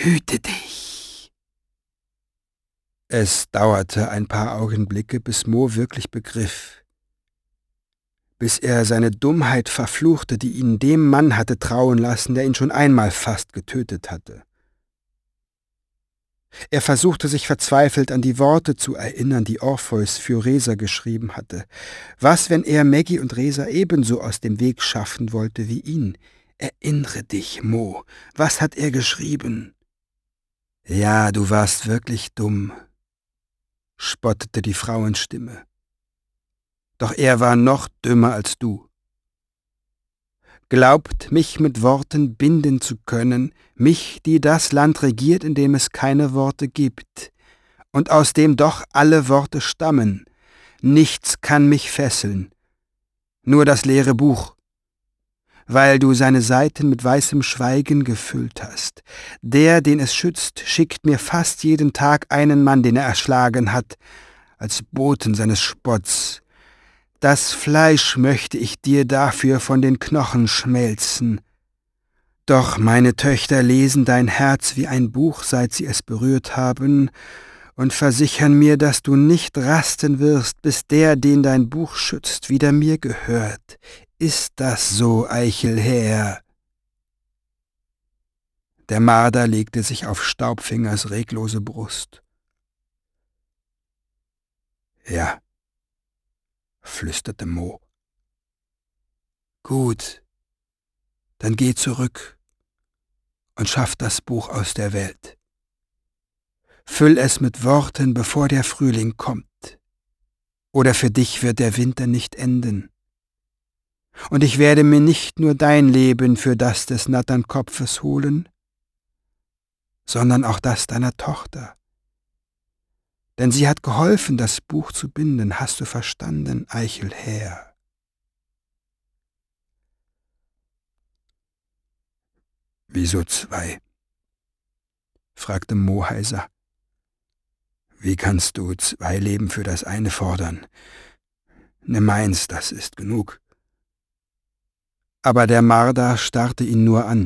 Hüte dich. Es dauerte ein paar Augenblicke, bis Mo wirklich begriff, bis er seine Dummheit verfluchte, die ihn dem Mann hatte trauen lassen, der ihn schon einmal fast getötet hatte. Er versuchte sich verzweifelt an die Worte zu erinnern, die Orpheus für Resa geschrieben hatte. Was, wenn er Maggie und Resa ebenso aus dem Weg schaffen wollte wie ihn? Erinnere dich, Mo, was hat er geschrieben? Ja, du warst wirklich dumm, spottete die Frauenstimme. Doch er war noch dümmer als du. Glaubt, mich mit Worten binden zu können, mich, die das Land regiert, in dem es keine Worte gibt, und aus dem doch alle Worte stammen. Nichts kann mich fesseln, nur das leere Buch, weil du seine Seiten mit weißem Schweigen gefüllt hast. Der, den es schützt, schickt mir fast jeden Tag einen Mann, den er erschlagen hat, als Boten seines Spotts. Das Fleisch möchte ich dir dafür von den Knochen schmelzen. Doch meine Töchter lesen dein Herz wie ein Buch, seit sie es berührt haben, und versichern mir, dass du nicht rasten wirst, bis der, den dein Buch schützt, wieder mir gehört. Ist das so, Eichelherr? Der Marder legte sich auf Staubfingers reglose Brust. Ja, flüsterte Mo. Gut, dann geh zurück und schaff das Buch aus der Welt. Füll es mit Worten, bevor der Frühling kommt. Oder für dich wird der Winter nicht enden. Und ich werde mir nicht nur dein Leben für das des Natternkopfes holen, sondern auch das deiner Tochter. Denn sie hat geholfen, das Buch zu binden. Hast du verstanden, Eichelherr? Wieso 2? Fragte Mo heiser. Wie kannst du 2 Leben für das eine fordern? Nimm eins, das ist genug. Aber der Marder starrte ihn nur an.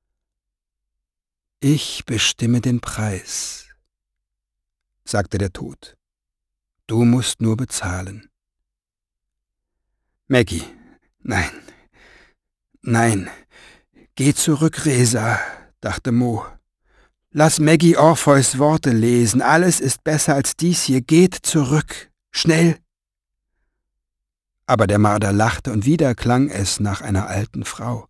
Ich bestimme den Preis, sagte der Tod. Du musst nur bezahlen. Maggie, nein, nein, geh zurück, Resa, dachte Mo. Lass Maggie Orpheus Worte lesen, alles ist besser als dies hier, geht zurück, schnell. Aber der Marder lachte und wieder klang es nach einer alten Frau.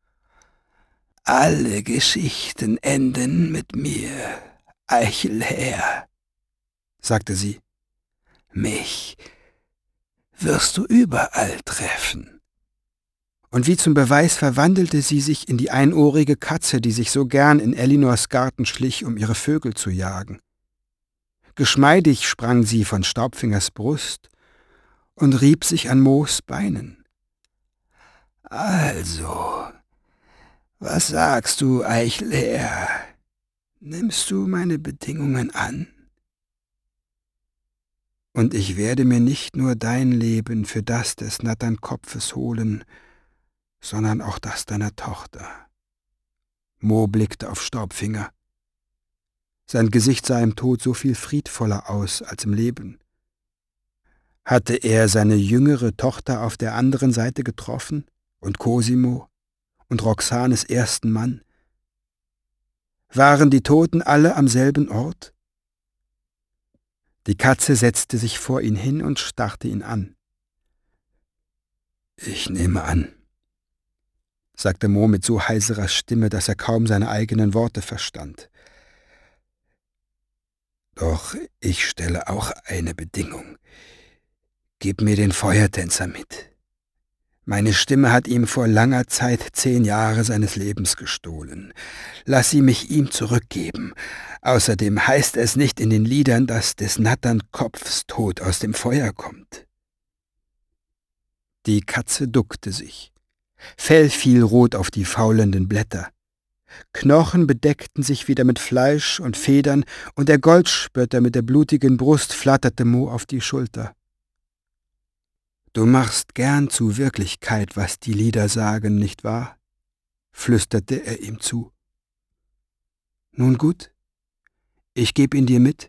Alle Geschichten enden mit mir, Eichelherr, sagte sie. Mich wirst du überall treffen. Und wie zum Beweis verwandelte sie sich in die einohrige Katze, die sich so gern in Elinors Garten schlich, um ihre Vögel zu jagen. Geschmeidig sprang sie von Staubfingers Brust und rieb sich an Moos Beinen. Also, was sagst du, Eichelherr? Nimmst du meine Bedingungen an? Und ich werde mir nicht nur dein Leben für das des Natternkopfes holen, sondern auch das deiner Tochter. Mo blickte auf Staubfinger. Sein Gesicht sah im Tod so viel friedvoller aus als im Leben. Hatte er seine jüngere Tochter auf der anderen Seite getroffen und Cosimo und Roxanes ersten Mann? Waren die Toten alle am selben Ort? Die Katze setzte sich vor ihn hin und starrte ihn an. Ich nehme an, sagte Mo mit so heiserer Stimme, dass er kaum seine eigenen Worte verstand. Doch ich stelle auch eine Bedingung. Gib mir den Feuertänzer mit. Meine Stimme hat ihm vor langer Zeit 10 Jahre seines Lebens gestohlen. Lass sie mich ihm zurückgeben. Außerdem heißt es nicht in den Liedern, dass des Natternkopfs Tod aus dem Feuer kommt. Die Katze duckte sich. Fell fiel rot auf die faulenden Blätter. Knochen bedeckten sich wieder mit Fleisch und Federn, und der Goldspötter mit der blutigen Brust flatterte Mo auf die Schulter. »Du machst gern zu Wirklichkeit, was die Lieder sagen, nicht wahr?« flüsterte er ihm zu. Nun gut, ich geb ihn dir mit.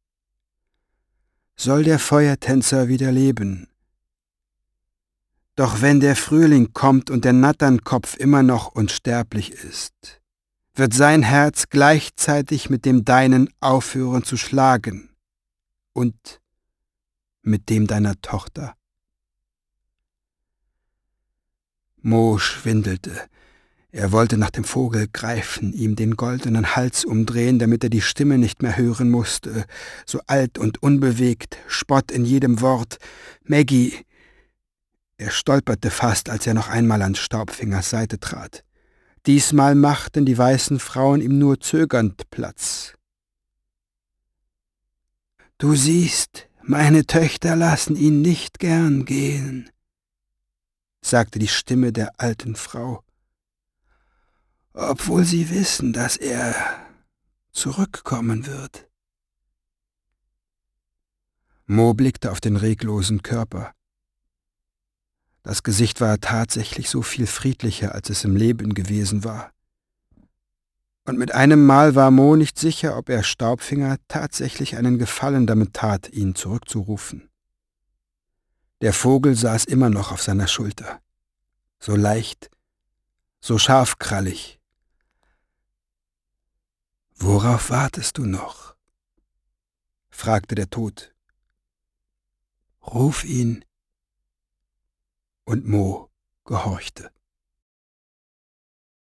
Soll der Feuertänzer wieder leben. Doch wenn der Frühling kommt und der Natternkopf immer noch unsterblich ist, wird sein Herz gleichzeitig mit dem deinen aufhören zu schlagen und mit dem deiner Tochter. Mo schwindelte. Er wollte nach dem Vogel greifen, ihm den goldenen Hals umdrehen, damit er die Stimme nicht mehr hören musste, so alt und unbewegt, Spott in jedem Wort. »Maggie!« Er stolperte fast, als er noch einmal an Staubfingers Seite trat. Diesmal machten die weißen Frauen ihm nur zögernd Platz. »Du siehst, meine Töchter lassen ihn nicht gern gehen«, sagte die Stimme der alten Frau, »obwohl sie wissen, dass er zurückkommen wird.« Mo blickte auf den reglosen Körper. Das Gesicht war tatsächlich so viel friedlicher, als es im Leben gewesen war. Und mit einem Mal war Mo nicht sicher, ob er Staubfinger tatsächlich einen Gefallen damit tat, ihn zurückzurufen. Der Vogel saß immer noch auf seiner Schulter, so leicht, so scharfkrallig. »Worauf wartest du noch?« fragte der Tod. »Ruf ihn.« Und Mo gehorchte.